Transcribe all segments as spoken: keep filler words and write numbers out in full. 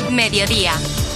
Mediodía.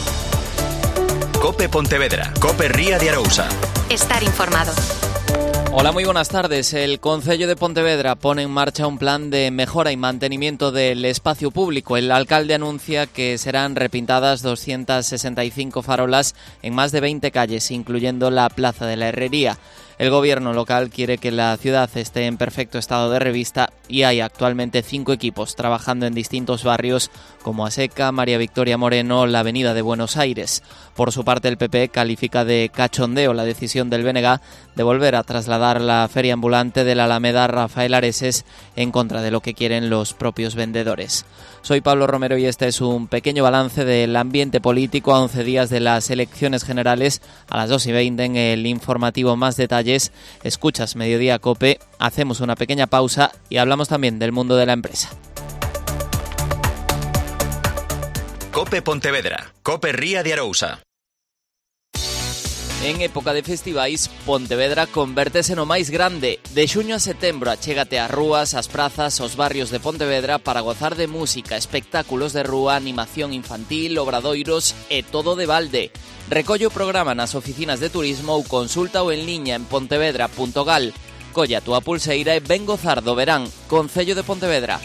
COPE Pontevedra, COPE Ría de Arousa. Estar informado. Hola, muy buenas tardes. El Concello de Pontevedra pone en marcha un plan de mejora y mantenimiento del espacio público. El alcalde anuncia que serán repintadas doscientas sesenta y cinco farolas en más de veinte calles, incluyendo la Plaza de la Herrería. El gobierno local quiere que la ciudad esté en perfecto estado de revista y hay actualmente cinco equipos trabajando en distintos barrios como Aseca, María Victoria Moreno, la Avenida de Buenos Aires. Por su parte, el P P califica de cachondeo la decisión del B N G de volver a trasladar la feria ambulante de la Alameda Rafael Areses en contra de lo que quieren los propios vendedores. Soy Pablo Romero y este es un pequeño balance del ambiente político a once días de las elecciones generales. A las dos y veinte en el informativo más detalles. Escuchas Mediodía COPE, hacemos una pequeña pausa y hablamos también del mundo de la empresa. COPE Pontevedra, COPE Ría de Arousa. En época de festivais, Pontevedra convértese no máis grande. De xuño a setembro achégate ás rúas, ás prazas, aos barrios de Pontevedra para gozar de música, espectáculos de rúa, animación infantil, obradoiros e todo de balde. Recolle o programa nas oficinas de turismo ou consulta o en liña en pontevedra punto gal. Colla a túa pulseira e ven gozar do verán. Concello de Pontevedra.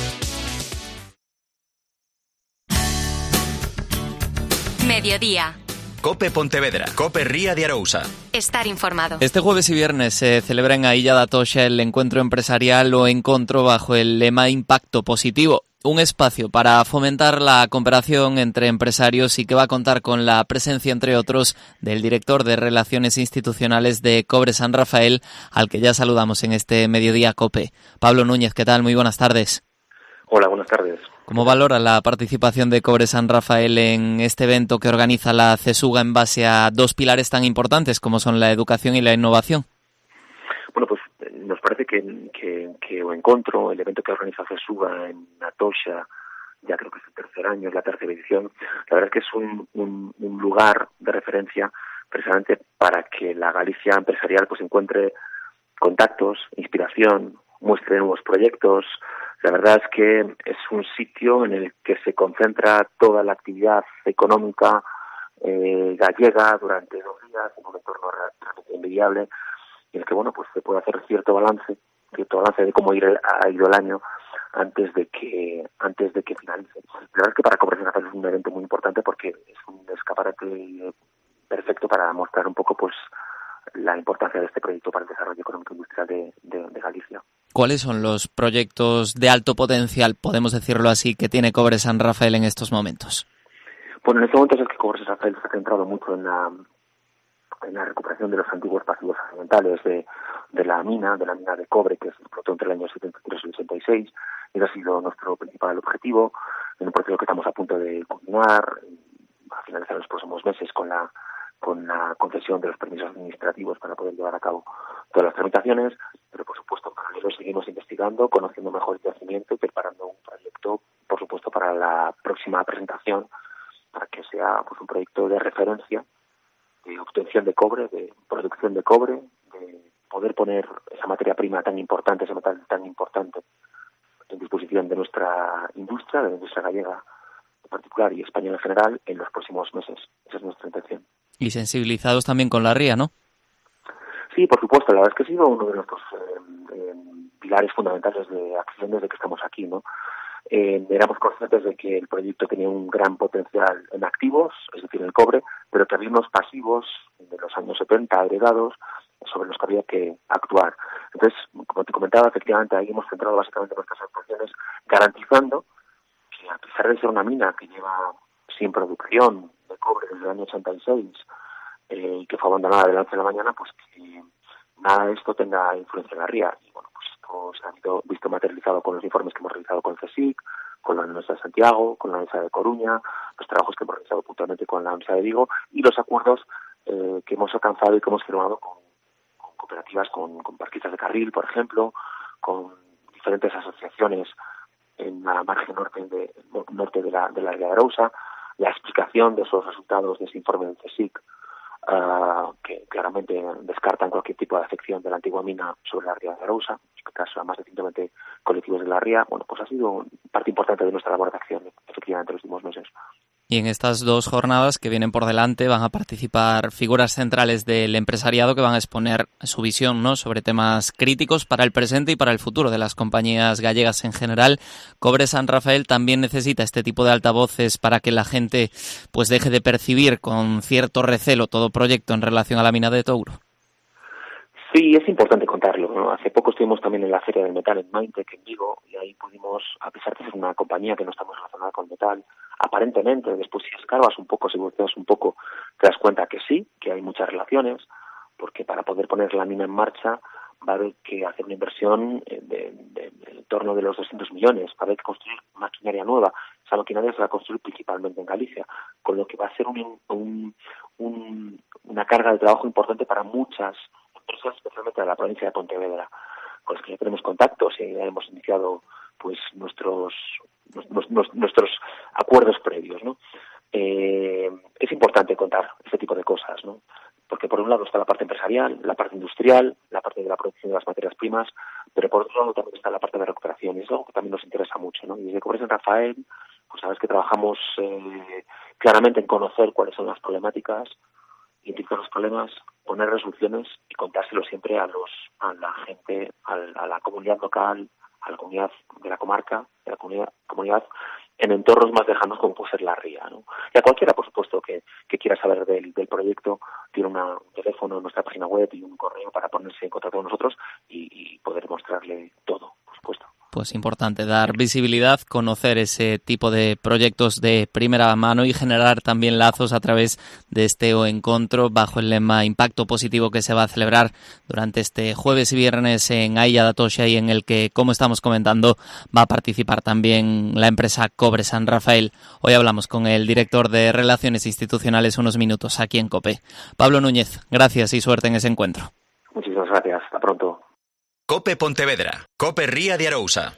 Mediodía. COPE Pontevedra, COPE Ría de Arousa. Estar informado. Este jueves y viernes se celebra en a Illa da Toxa el encuentro empresarial o encontro bajo el lema Impacto Positivo. Un espacio para fomentar la cooperación entre empresarios y que va a contar con la presencia, entre otros, del director de Relaciones Institucionales de Cobre San Rafael, al que ya saludamos en este Mediodía COPE. Pablo Núñez, ¿qué tal? Muy buenas tardes. Hola, buenas tardes. ¿Cómo valora la participación de Cobre San Rafael en este evento que organiza la CESUGA en base a dos pilares tan importantes como son la educación y la innovación? Bueno, pues nos parece que, que, que o encontro, el evento que organiza CESUGA en Atocha, ya creo que es el tercer año, es la tercera edición, la verdad es que es un, un, un lugar de referencia precisamente para que la Galicia empresarial pues encuentre contactos, inspiración, muestre nuevos proyectos. La verdad es que es un sitio en el que se concentra toda la actividad económica eh, gallega durante dos días en un entorno realmente envidiable, en el que bueno pues se puede hacer cierto balance, cierto balance de cómo ir el, ha ido el año antes de que antes de que finalice. La verdad es que para Cobre San Rafael es un evento muy importante porque es un escaparate perfecto para mostrar un poco pues la importancia de este proyecto para el desarrollo económico e industrial de, de, de Galicia. ¿Cuáles son los proyectos de alto potencial, podemos decirlo así, que tiene Cobre San Rafael en estos momentos? Bueno, en estos momentos es que Cobre San Rafael se ha centrado mucho en la, en la recuperación de los antiguos pasivos ambientales de, de la mina, de la mina de cobre que se explotó entre el año setenta y tres y el ochenta y seis. Ese ha sido nuestro principal objetivo, en un proceso que estamos a punto de culminar, a finalizar los próximos meses con la con la concesión de los permisos administrativos para poder llevar a cabo todas las tramitaciones, pero por supuesto en paralelo seguimos investigando, conociendo mejor el yacimiento y preparando un proyecto, por supuesto, para la próxima presentación, para que sea pues un proyecto de referencia, de obtención de cobre, de producción de cobre, de poder poner esa materia prima tan importante, ese metal tan importante en disposición de nuestra industria, de la industria gallega en particular y España en general, en los próximos meses. Esa es nuestra intención. Y sensibilizados también con la ría, ¿no? Sí, por supuesto. La verdad es que ha sido uno de nuestros eh, eh, pilares fundamentales de acción desde que estamos aquí, ¿no? Eh, éramos conscientes de que el proyecto tenía un gran potencial en activos, es decir, en el cobre, pero que había unos pasivos de los años setenta heredados sobre los que había que actuar. Entonces, como te comentaba, efectivamente ahí hemos centrado básicamente nuestras actuaciones garantizando que, a pesar de ser una mina que lleva sin producción de cobre desde el año ochenta y seis eh, y que fue abandonada de la noche a la mañana, pues que nada de esto tenga influencia en la ría. Y bueno, pues esto se ha visto, visto materializado con los informes que hemos realizado con el CSIC, con la Universidad de Santiago, con la Universidad de Coruña, los trabajos que hemos realizado puntualmente con la Universidad de Vigo y los acuerdos eh, que hemos alcanzado y que hemos firmado con, con cooperativas, con, con parquistas de carril, por ejemplo, con diferentes asociaciones en la margen norte de, norte de la, de la área de Arousa, la explicación de esos resultados de ese informe del CSIC, uh, que claramente descartan cualquier tipo de afección de la antigua mina sobre la ría de Arousa, en este caso a más de ciento veinte colectivos de la ría. Bueno, pues ha sido parte importante de nuestra labor de acción, efectivamente, en los últimos meses. Y en estas dos jornadas que vienen por delante van a participar figuras centrales del empresariado que van a exponer su visión, ¿no?, sobre temas críticos para el presente y para el futuro de las compañías gallegas en general. Cobre San Rafael también necesita este tipo de altavoces para que la gente pues deje de percibir con cierto recelo todo proyecto en relación a la mina de Touro. Sí, es importante contarlo, ¿no? Hace poco estuvimos también en la Feria del Metal en Mindtech en Vigo y ahí pudimos, a pesar de ser una compañía que no está muy relacionada con metal, aparentemente, después si escarbas un poco, si volteas un poco, te das cuenta que sí, que hay muchas relaciones, porque para poder poner la mina en marcha va a haber que hacer una inversión de, de, de, de en torno de los doscientos millones, va a haber que construir maquinaria nueva. Esa maquinaria se va a construir principalmente en Galicia, con lo que va a ser un, un, un, una carga de trabajo importante para muchas empresas, especialmente de la provincia de Pontevedra, con las que ya tenemos contactos y ya hemos iniciado pues nuestros nuestros, nuestros acuerdos previos, ¿no? Eh, es importante contar este tipo de cosas, ¿no? Porque por un lado está la parte empresarial, la parte industrial, la parte de la producción de las materias primas, pero por otro lado también está la parte de recuperación, y es algo que también nos interesa mucho, ¿no? Y desde Cobre San Rafael, pues sabes que trabajamos eh, claramente en conocer cuáles son las problemáticas, identificar los problemas, poner resoluciones y contárselo siempre a los a la gente, a, a la comunidad local, a la comunidad de la comarca, de la comunidad, comunidad en entornos más lejanos como puede ser la ría, ¿no? Y a cualquiera, por supuesto, que, que quiera saber del, del proyecto, tiene una, un teléfono en nuestra página web y un correo para ponerse en contacto con nosotros y, y poder mostrarle todo, por supuesto. Pues importante dar visibilidad, conocer ese tipo de proyectos de primera mano y generar también lazos a través de este encuentro bajo el lema Impacto Positivo, que se va a celebrar durante este jueves y viernes en Ailla da Toxa, y en el que, como estamos comentando, va a participar también la empresa Cobre San Rafael. Hoy hablamos con el director de Relaciones Institucionales unos minutos aquí en COPE. Pablo Núñez, gracias y suerte en ese encuentro. Muchísimas gracias. Hasta pronto. COPE Pontevedra, COPE Ría de Arousa.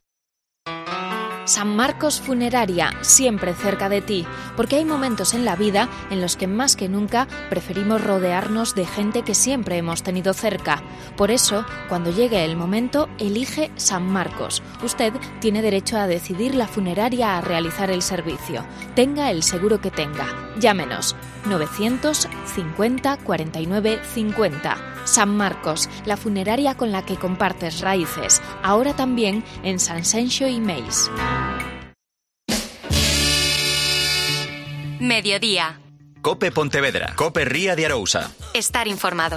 San Marcos Funeraria, siempre cerca de ti, porque hay momentos en la vida en los que más que nunca preferimos rodearnos de gente que siempre hemos tenido cerca. Por eso, cuando llegue el momento, elige San Marcos. Usted tiene derecho a decidir la funeraria a realizar el servicio. Tenga el seguro que tenga. Llámenos novecientos cincuenta cuarenta y nueve cincuenta. San Marcos, la funeraria con la que compartes raíces. Ahora también en San Senxo y Meis. Mediodía. COPE Pontevedra, COPE Ría de Arousa. Estar informado.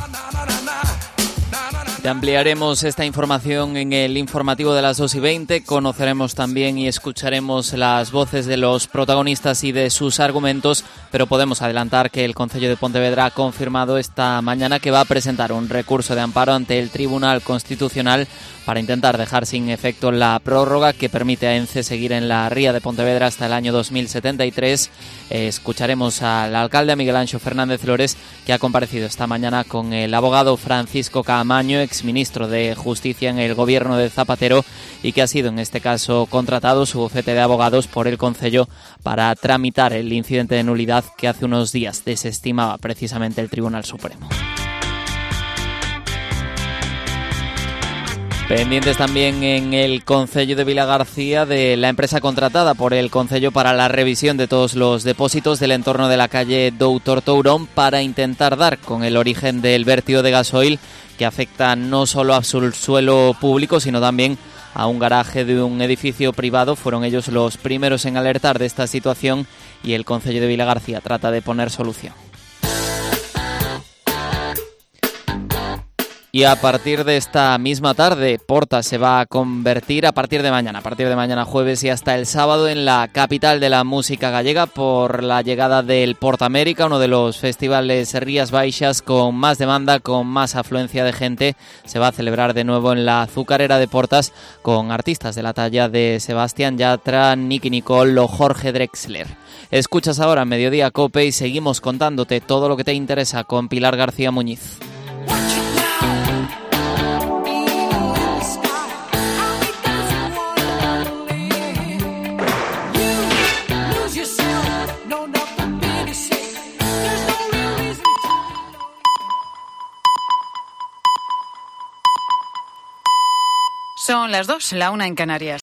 Te ampliaremos esta información en el informativo de las dos y veinte. Conoceremos también y escucharemos las voces de los protagonistas y de sus argumentos, pero podemos adelantar que el Concello de Pontevedra ha confirmado esta mañana que va a presentar un recurso de amparo ante el Tribunal Constitucional para intentar dejar sin efecto la prórroga que permite a ENCE seguir en la ría de Pontevedra hasta el año dos mil setenta y tres. Eh, escucharemos al alcalde, a Miguel Anxo Fernández Flores, que ha comparecido esta mañana con el abogado Francisco Caamaño, exministro de Justicia en el gobierno de Zapatero, y que ha sido en este caso contratado su bufete de abogados por el Concello para tramitar el incidente de nulidad que hace unos días desestimaba precisamente el Tribunal Supremo. Pendientes también en el Concello de Vilagarcía de la empresa contratada por el Concello para la revisión de todos los depósitos del entorno de la calle Doutor Tourón para intentar dar con el origen del vértido de gasoil que afecta no solo a su suelo público, sino también a un garaje de un edificio privado. Fueron ellos los primeros en alertar de esta situación y el Concello de Vilagarcía trata de poner solución. Y a partir de esta misma tarde, Porta se va a convertir a partir de mañana, a partir de mañana jueves y hasta el sábado, en la capital de la música gallega por la llegada del Porta América, uno de los festivales Rías Baixas con más demanda, con más afluencia de gente. Se va a celebrar de nuevo en la Azucarera de Portas con artistas de la talla de Sebastián Yatra, Nicky Nicole o Jorge Drexler. Escuchas ahora Mediodía COPE y seguimos contándote todo lo que te interesa con Pilar García Muñiz. Son las dos, la una en Canarias.